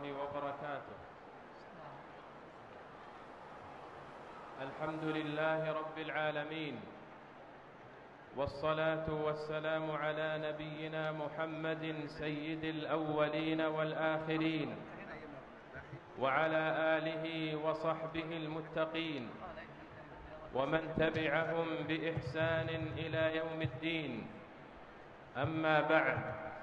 وبركاته. الحمد لله رب العالمين، والصلاة والسلام على نبينا محمد سيد الأولين والآخرين، وعلى آله وصحبه المتقين، ومن تبعهم بإحسان إلى يوم الدين. أما بعد،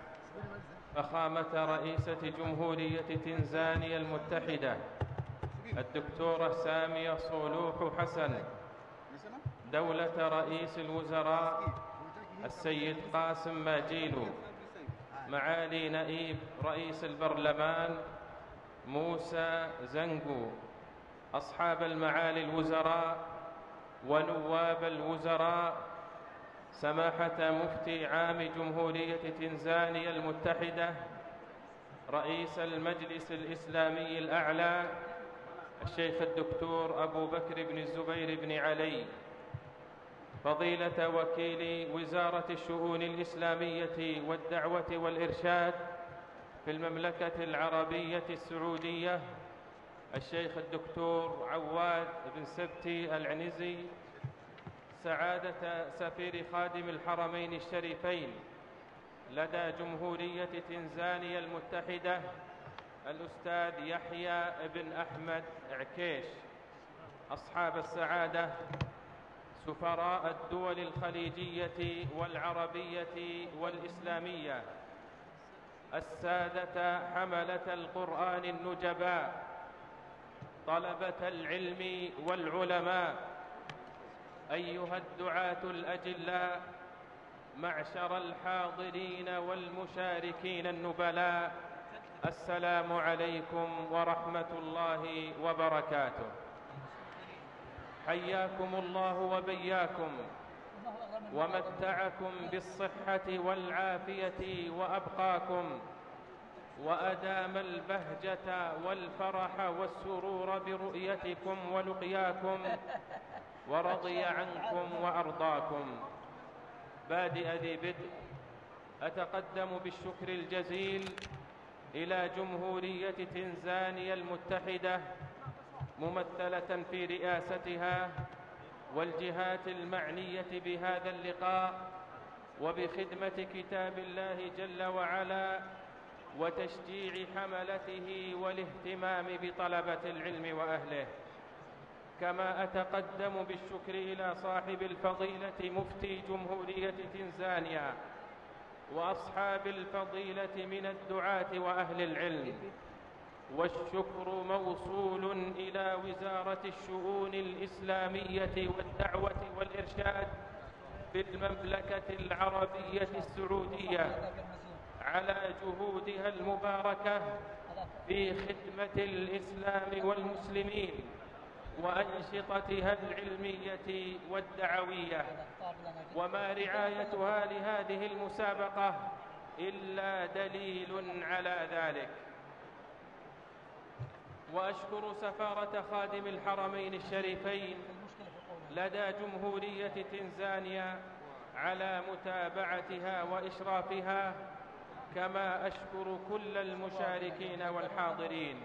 فخامة رئيسة جمهورية تنزانيا المتحدة الدكتورة سامية صلوح حسن، دولة رئيس الوزراء السيد قاسم ماجيلو، معالي نائب رئيس البرلمان موسى زنقو، أصحاب المعالي الوزراء ونواب الوزراء، سماحة مفتي عام جمهورية تنزانيا المتحدة، رئيس المجلس الإسلامي الأعلى الشيخ الدكتور أبو بكر بن الزبير بن علي، فضيلة وكيل وزارة الشؤون الإسلامية والدعوة والإرشاد في المملكة العربية السعودية الشيخ الدكتور عواد بن سبتي العنزي، سعادة سفير خادم الحرمين الشريفين لدى جمهورية تنزانيا المتحدة الأستاذ يحيى بن أحمد عكيش، أصحاب السعادة سفراء الدول الخليجية والعربية والإسلامية، السادة حملة القرآن النجباء، طلبة العلم والعلماء، أيها الدعاة الأجلاء، معشر الحاضرين والمشاركين النبلاء، السلام عليكم ورحمة الله وبركاته. حياكم الله وبياكم، ومتعكم بالصحة والعافية وأبقاكم، وأدام البهجة والفرح والسرور برؤيتكم ولقياكم، ورضي عنكم وأرضاكم. بادئ ذي بدء أتقدم بالشكر الجزيل إلى جمهورية تنزانيا المتحدة ممثلة في رئاستها والجهات المعنية بهذا اللقاء، وبخدمة كتاب الله جل وعلا وتشجيع حملته والاهتمام بطلبة العلم وأهله. كما أتقدم بالشكر إلى صاحب الفضيلة مفتي جمهورية تنزانيا وأصحاب الفضيلة من الدعاة وأهل العلم، والشكر موصول إلى وزارة الشؤون الإسلامية والدعوة والإرشاد في المملكة العربية السعودية على جهودها المباركة في خدمة الإسلام والمسلمين وأنشطتها العلمية والدعوية. وما رعايتها لهذه المسابقة إلا دليل على ذلك. وأشكر سفارة خادم الحرمين الشريفين لدى جمهورية تنزانيا على متابعتها وإشرافها، كما أشكر كل المشاركين والحاضرين.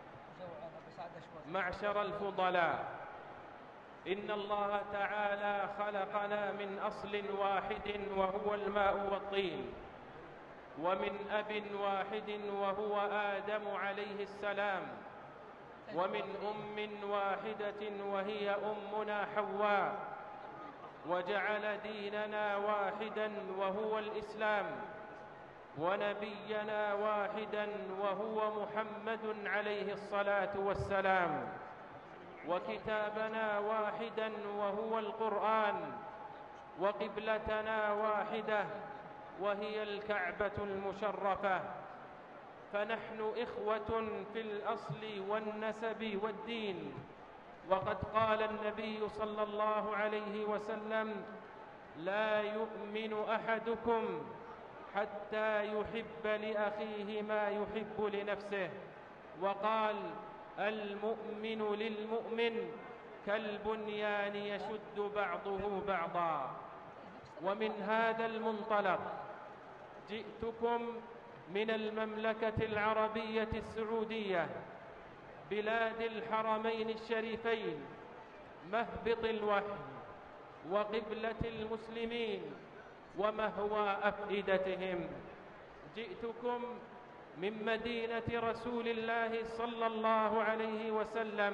معشر الفضلاء، إن الله تعالى خلقنا من أصل واحد وهو الماء والطين، ومن أب واحد وهو آدم عليه السلام، ومن أم واحدة وهي أمنا حواء، وجعل ديننا واحدا وهو الإسلام، ونبينا واحدا وهو محمد عليه الصلاة والسلام، وكتابنا واحدا وهو القرآن، وقبلتنا واحدة وهي الكعبة المشرفة. فنحن إخوة في الأصل والنسب والدين، وقد قال النبي صلى الله عليه وسلم: لا يؤمن أحدكم حتى يحب لأخيه ما يحب لنفسه. وقال: المؤمن للمؤمن كالبنيان يشد بعضه بعضا. ومن هذا المنطلق جئتكم من المملكة العربية السعودية بلاد الحرمين الشريفين، مهبط الوحي وقبلة المسلمين ومهوى أفئدتهم. جئتكم من مدينة رسول الله صلى الله عليه وسلم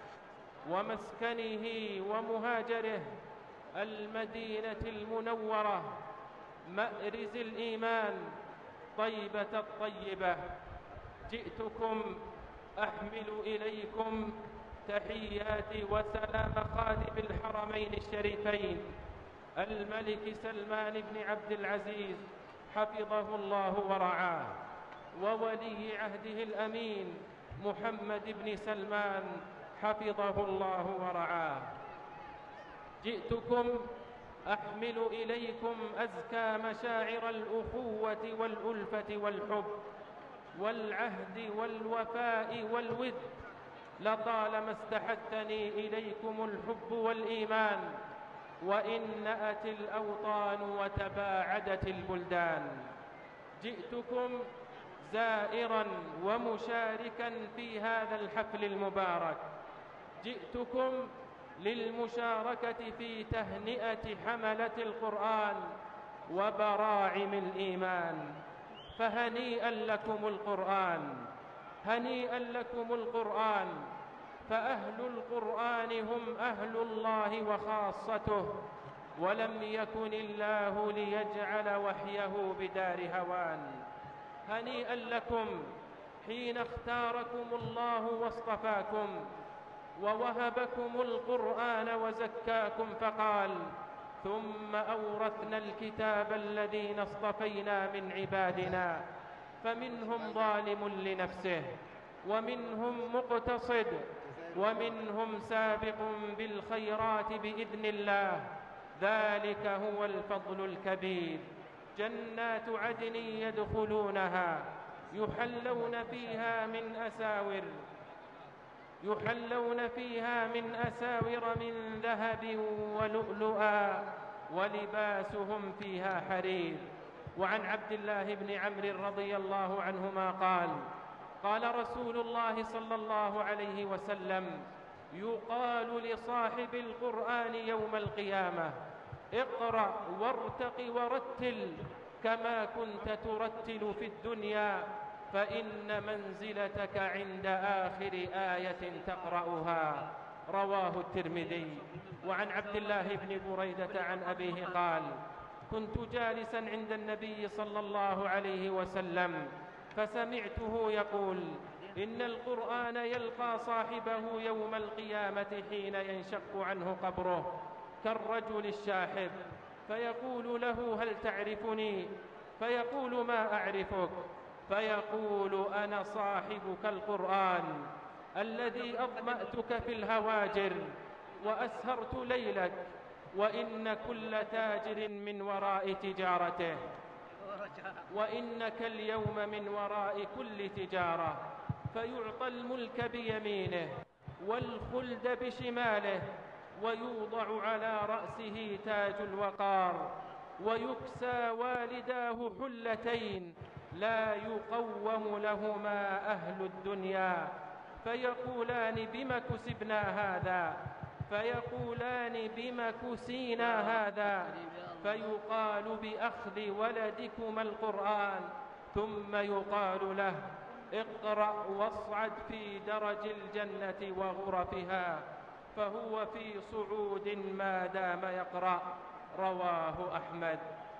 ومسكنه ومهاجره، المدينة المنورة، مأرز الإيمان، طيبة الطيبة. جئتكم أحمل إليكم تحيات وسلام خادم الحرمين الشريفين الملك سلمان بن عبد العزيز حفظه الله ورعاه، وولي عهده الأمين محمد بن سلمان حفظه الله ورعاه. جئتكم أحمل إليكم أزكى مشاعر الأخوة والألفة والحب والعهد والوفاء والود. لطالما استحثني إليكم الحب والإيمان، وإن نأت الأوطان وتباعدت البلدان. جئتكم زائرا ومشاركا في هذا الحفل المبارك. جئتكم للمشاركة في تهنئة حملة القرآن وبراعم الإيمان. فهنيئا لكم القرآن، هنيئا لكم القرآن، فأهل القرآن هم أهل الله وخاصته، ولم يكن الله ليجعل وحيه بدار هوان. هنيئا لكم حين اختاركم الله واصطفاكم ووهبكم القرآن وزكاكم، فقال: ثم أورثنا الكتاب الذين اصطفينا من عبادنا فمنهم ظالم لنفسه ومنهم مقتصد ومنهم سابق بالخيرات بإذن الله، ذلك هو الفضل الكبير. جنات عدن يدخلونها يحلون فيها من أساور من ذهب ولؤلؤا ولباسهم فيها حرير. وعن عبد الله بن عمرو رضي الله عنهما قال: قال رسول الله صلى الله عليه وسلم: يقال لصاحب القرآن يوم القيامة: اقرأ وارتق ورتل كما كنت ترتل في الدنيا، فإن منزلتك عند آخر آية تقرأها. رواه الترمذي. وعن عبد الله بن بريدة عن أبيه قال: كنت جالسا عند النبي صلى الله عليه وسلم فسمعته يقول: إن القرآن يلقى صاحبه يوم القيامة حين ينشق عنه قبره كالرجل الشاحب، فيقول له: هل تعرفني؟ فيقول: ما أعرفك. فيقول: أنا صاحبك القرآن الذي أظمأتك في الهواجر وأسهرت ليلك، وإن كل تاجر من وراء تجارته، وإنك اليوم من وراء كل تجارة. فيعطى الملك بيمينه والخلد بشماله، ويوضع على رأسه تاج الوقار، ويكسى والداه حلتين لا يقوم لهما أهل الدنيا، فيقولان: بم كسبنا هذا؟ فيقولان: بم كسينا هذا؟ فيقال: بأخذ ولدكما القرآن. ثم يقال له: اقرأ واصعد في درج الجنة وغرفها، فهو في صعود ما دام يقرأ. رواه أحمد.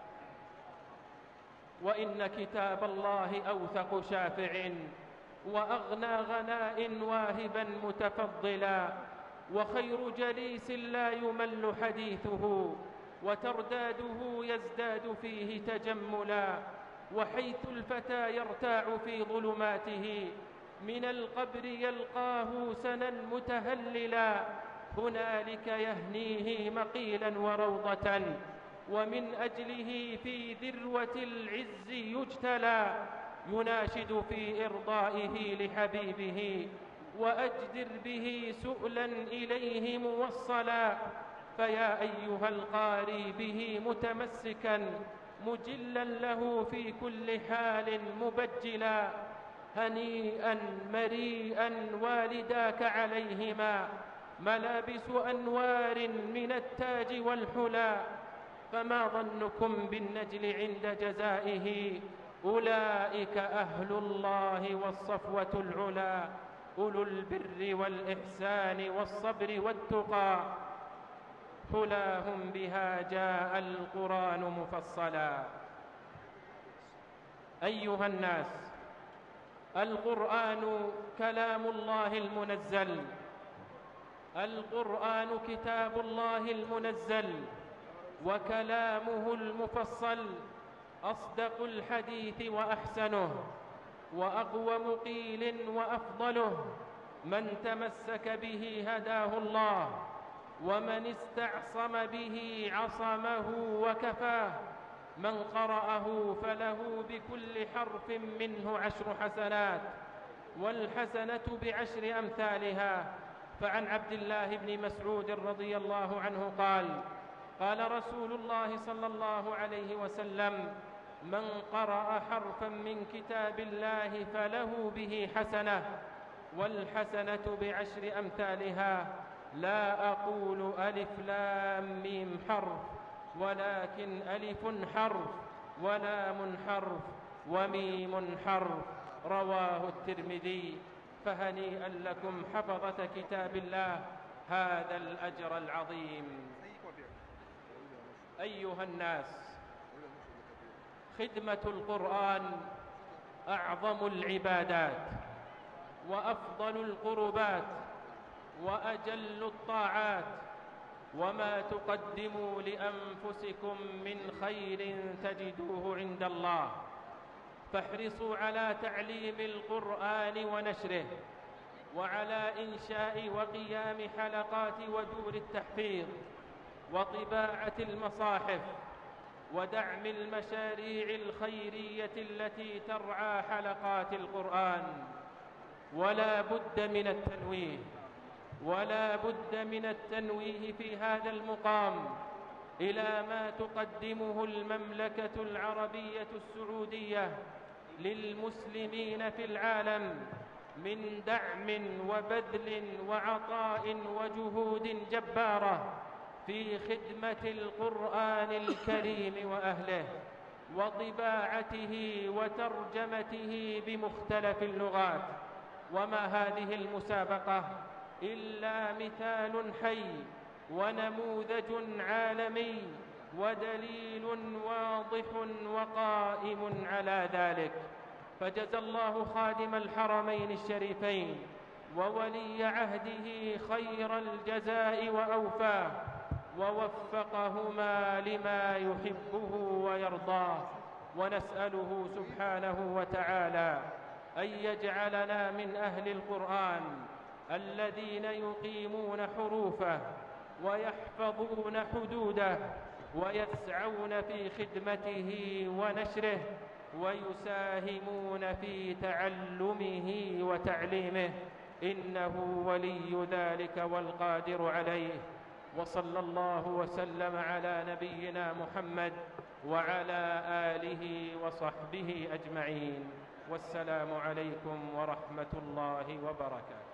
وإن كتاب الله أوثق شافع وأغنى غناء واهبا متفضلا، وخير جليس لا يمل حديثه، وترداده يزداد فيه تجملا. وحيث الفتى يرتاع في ظلماته من القبر يلقاه سنا متهللا، هنالك يهنيه مقيلا وروضة، ومن أجله في ذروة العز يجتلى. يناشد في إرضائه لحبيبه وأجدر به سؤلا إليه موصلا. فيا أيها القاري به متمسكا مجلا له في كل حال مبجلا. هنيئا مريئا والداك عليهما ملابس أنوار من التاج والحلى. فما ظنكم بالنجل عند جزائه؟ أولئك أهل الله والصفوة العلا، أولو البر والإحسان والصبر والتقى، حلاهم بها جاء القرآن مفصلا. أيها الناس، القرآن كلام الله المنزل، القرآن كتاب الله المنزل وكلامه المفصل، أصدق الحديث وأحسنه وأقوم قيل وأفضله. من تمسك به هداه الله، ومن استعصم به عصمه وكفاه. من قرأه فله بكل حرف منه 10 حسنات، والحسنة ب10 أمثالها. فعن عبد الله بن مسعود رضي الله عنه قال: قال رسول الله صلى الله عليه وسلم: من قرأ حرفا من كتاب الله فله به حسنة، والحسنة ب10 أمثالها. لا أقول ألف لام ميم حرف، ولكن ألف حرف ولام حرف وميم حرف. رواه الترمذي. فهنيئا لكم حفظة كتاب الله هذا الأجر العظيم. أيها الناس، خدمة القرآن أعظم العبادات وأفضل القربات وأجل الطاعات، وما تقدموا لأنفسكم من خير تجدوه عند الله. فاحرصوا على تعليم القرآن ونشره، وعلى إنشاء وقيام حلقات ودور التحفيظ وطباعة المصاحف ودعم المشاريع الخيرية التي ترعى حلقات القرآن. ولا بد من التنويه في هذا المقام إلى ما تقدمه المملكة العربية السعودية للمسلمين في العالم من دعم وبذل وعطاء وجهود جبارة في خدمة القرآن الكريم وأهله، وطباعته وترجمته بمختلف اللغات. وما هذه المسابقة إلا مثال حي ونموذج عالمي ودليل واضح وقائم على ذلك. فجزى الله خادم الحرمين الشريفين وولي عهده خير الجزاء وأوفاه، ووفقهما لما يحبه ويرضاه. ونسأله سبحانه وتعالى أن يجعلنا من أهل القرآن الذين يقيمون حروفه ويحفظون حدوده ويسعون في خدمته ونشره ويساهمون في تعلمه وتعليمه، إنه ولي ذلك والقادر عليه. وصلى الله وسلم على نبينا محمد وعلى آله وصحبه أجمعين. والسلام عليكم ورحمة الله وبركاته.